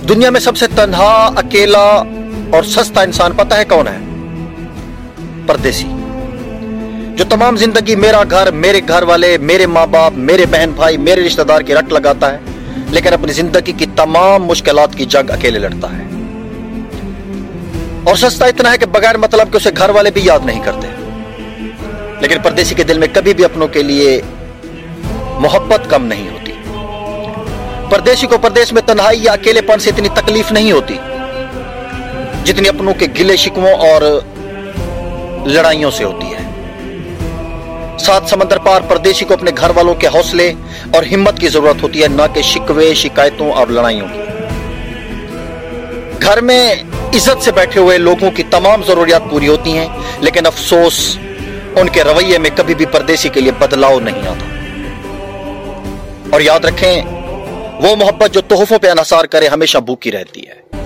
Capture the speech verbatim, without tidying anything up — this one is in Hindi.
दुनिया में सबसे तन्हा, अकेला और सस्ता इंसान पता है कौन है? परदेसी। जो तमाम जिंदगी मेरा घर, मेरे घर वाले, मेरे माँ बाप, मेरे बहन भाई, मेरे रिश्तेदार की रट लगाता है, लेकिन अपनी जिंदगी की तमाम मुश्किलात की जंग अकेले लड़ता है। और सस्ता इतना है कि बगैर मतलब के उसे घर वाले भी याद नहीं करते। लेकिन परदेसी के दिल में कभी भी अपनों के लिए मोहब्बत कम नहीं होती। परदेसी को परदेश में तन्हाई या अकेलेपन से इतनी तकलीफ नहीं होती जितनी अपनों के गिले शिकवों और लड़ाइयों से होती है। सात समंदर पार परदेसी को अपने घर वालों के हौसले और हिम्मत की जरूरत होती है, न कि शिकवे, शिकायतों और लड़ाइयों की। घर में इज्जत से बैठे हुए लोगों की तमाम जरूरियात पूरी होती हैं, लेकिन अफसोस उनके रवैये में कभी भी परदेसी के लिए बदलाव नहीं आता। और याद रखें, वो मोहब्बत जो तोहफों पे अनसार करे हमेशा भूखी रहती है।